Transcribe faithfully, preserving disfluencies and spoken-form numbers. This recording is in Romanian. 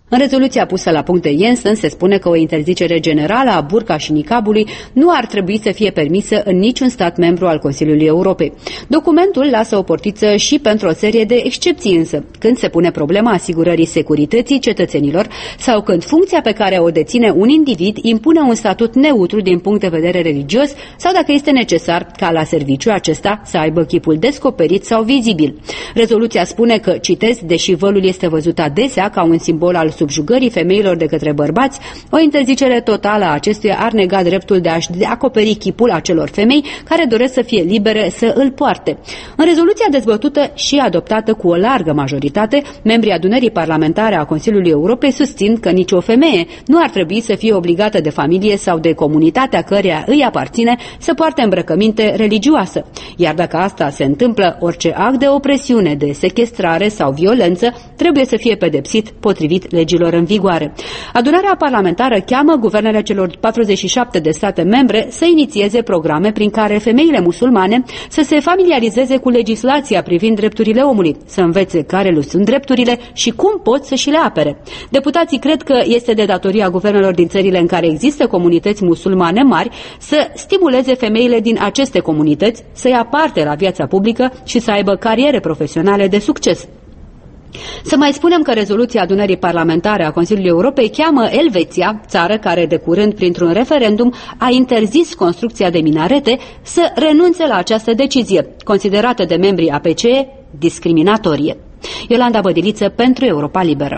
În rezoluția pusă la punct de Jensen se spune că o interzicere generală a burka și nicabului nu ar trebui să fie permisă în niciun stat membru al Consiliului Europei. Documentul lasă o portiță și pentru o serie de excepții însă, când se pune problema asigurării securității cetățenilor sau când funcția pe care o deține un individ impune un statut neutru din punct de vedere religios sau dacă este necesar ca la serviciu acesta să aibă chipul descoperit sau vizibil. Rezoluția spune că, citez, deși vălul este văzut adesea ca un simbol al subjugării femeilor de către bărbați, o interzicere totală a acestuia ar nega dreptul de a-și acoperi chipul acelor femei care doresc să fie libere să îl poarte. În rezoluția dezbătută și adoptată cu o largă majoritate, membrii adunării parlamentare a Consiliului Europei susțin că nicio femeie nu ar trebui să fie obligată de familie sau de comunitatea căreia îi aparține să poarte îmbrăcăminte religioasă. Iar dacă asta se întâmplă, orice act de opresiune, de sechestrare sau violență trebuie să fie pedepsit potrivit legilor în vigoare. Adunarea parlamentară cheamă guvernele celor patruzeci și șapte de state membre să inițieze programe prin care femeile musulmane să se familiarizeze cu legislația privind drepturile omului, să învețe care le sunt drepturile și cum pot să și le apere. Deputații cred că este de datoria guvernelor din țările în care există comunități musulmane mari să stimuleze femeile din aceste comunități să ia parte la viața publică și să aibă cariere profesionale de succes. Să mai spunem că rezoluția adunării parlamentare a Consiliului Europei cheamă Elveția, țară care de curând printr-un referendum a interzis construcția de minarete, să renunțe la această decizie, considerată de membrii A P C E discriminatorie. Iolanda Bădiliță pentru Europa Liberă.